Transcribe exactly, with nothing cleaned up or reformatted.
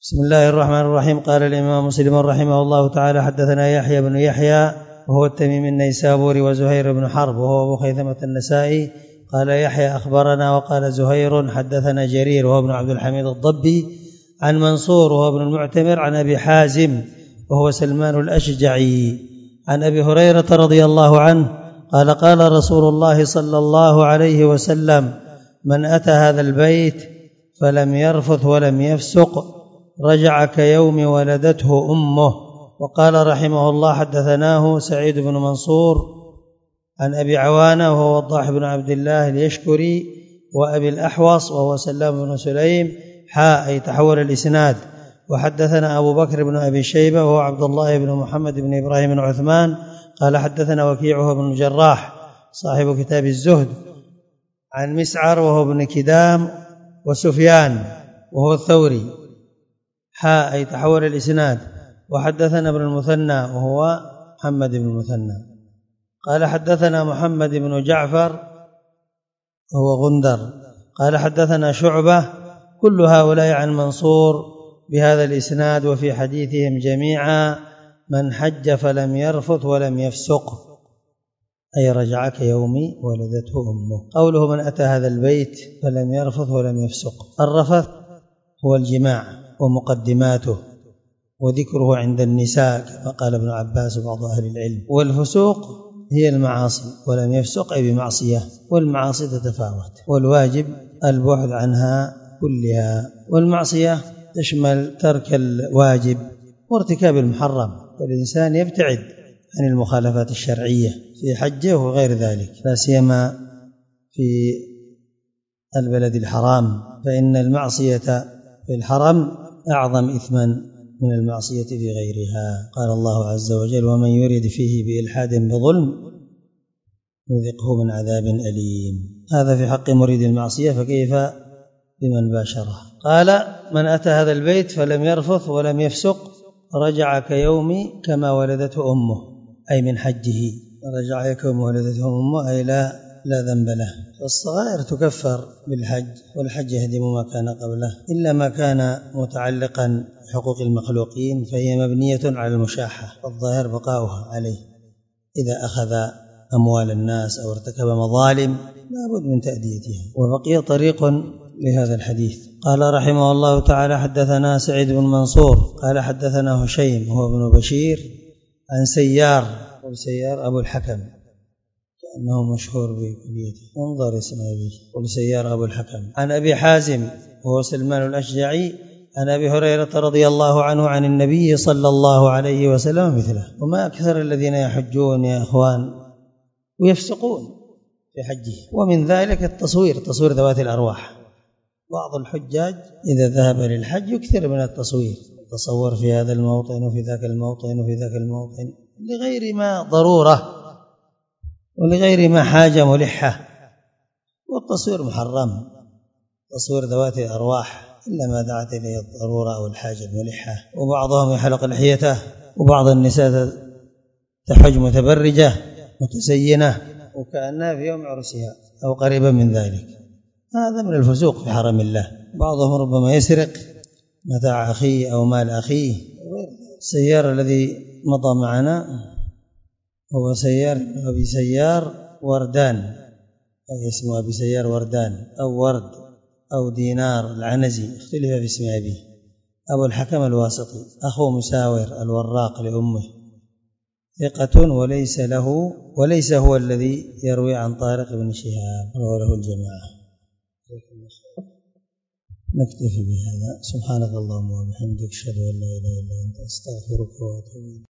بسم الله الرحمن الرحيم. قال الإمام مسلم رحمه الله تعالى: حدثنا يحيى بن يحيى وهو التميمي النيسابوري وزهير بن حرب وهو أبو خيثمة النسائي. قال يحيى: أخبرنا. وقال زهير: حدثنا جرير وهو ابن عبد الحميد الضبي عن منصور وهو ابن المعتمر عن أبي حازم وهو سلمان الأشجعي عن أبي هريرة رضي الله عنه قال: قال رسول الله صلى الله عليه وسلم: من أتى هذا البيت فلم يرفث ولم يفسق رجع كيوم ولدته أمه. وقال رحمه الله: حدثناه سعيد بن منصور عن أبي عوانة وهو وضاح بن عبد الله اليشكري وأبي الأحوص وهو سلام بن سليم حاء أي تحول الإسناد. وحدثنا أبو بكر بن أبي شيبة وهو عبد الله بن محمد بن إبراهيم بن عثمان قال: حدثنا وكيع بن الجراح صاحب كتاب الزهد عن مسعر وهو ابن كدام وسفيان وهو الثوري حاء أي تحول الإسناد. وحدثنا ابن المثنى وهو محمد بن المثنى قال: حدثنا محمد بن جعفر وهو غندر قال: حدثنا شعبة. كل هؤلاء عن منصور بهذا الإسناد. وفي حديثهم جميعا: من حج فلم يرفث ولم يفسق أي رجع كيوم ولدته أمه. قوله: من أتى هذا البيت فلم يرفث ولم يفسق. الرفث هو الجماع ومقدماته وذكره عند النساء كما قال ابن عباس وبعض أهل العلم. والفسوق هي المعاصي، ولم يفسق أي بمعصية، والمعاصي تتفاوت، والواجب البعد عنها كلها. والمعصية تشمل ترك الواجب وارتكاب المحرم، والإنسان يبتعد عن المخالفات الشرعية في حجه وغير ذلك، لا سيما في البلد الحرام، فإن المعصية في الحرم أعظم إثما من المعصية في غيرها. قال الله عز وجل: ومن يرد فيه بإلحاد بظلم يذقه من عذاب أليم. هذا في حق مريد المعصية، فكيف بمن باشره؟ قال: من أتى هذا البيت فلم يرفث ولم يفسق رجع كيوم كما ولدته أمه، أي من حجه. رجع كيوم ولدته أمه أي لا لا ذنب له. فالصغائر تكفر بالحج، والحج يهدم ما كان قبله، إلا ما كان متعلقا بحقوق المخلوقين فهي مبنية على المشاحة، والظاهر بقاؤها عليه. إذا أخذ أموال الناس أو ارتكب مظالم لا بد من تأديتها. وبقي طريق لهذا الحديث. قال رحمه الله تعالى: حدثنا سعيد بن منصور قال: حدثنا هشيم وهو ابن بشير عن سيار وسيار أبو الحكم أنه مشهور بكليته، انظر اسم أبيه، قل سيار أبو الحكم عن أبي حازم وهو سلمان الأشجعي عن أبي هريرة رضي الله عنه عن النبي صلى الله عليه وسلم مثله. وما أكثر الذين يحجون يا أخوان ويفسقون في حجه. ومن ذلك التصوير، تصوير ذوات الأرواح. بعض الحجاج إذا ذهب للحج يكثر من التصوير، تصور في هذا الموطن وفي ذاك الموطن وفي ذاك الموطن لغير ما ضرورة ولغير ما حاجة ملحة، والتصوير محرم، تصوير ذوات الأرواح إلا ما دعت إليه الضرورة أو الحاجة الملحة. وبعضهم يحلق لحيته، وبعض النساء تحج متبرجة متزينة وكأنها في يوم عرسها أو قريبا من ذلك. هذا من الفسوق في حرم الله. بعضهم ربما يسرق متاع أخيه أو مال أخيه. السيار الذي مضى معنا هو سيار أبي سيار وردان، أي اسمه أبي سيار وردان أو ورد أو دينار العنزي، اختلف في اسم أبيه. أبو الحكم الواسطي أخو مساور الوراق لأمه، ثقة وليس له وليس هو الذي يروي عن طارق بن شهاب، رواه له الجماعة. نكتفي بهذا. سبحانك اللهم وبحمدك، أشهد أن لا إله إلا أنت، أستغفرك وأتوب إليك.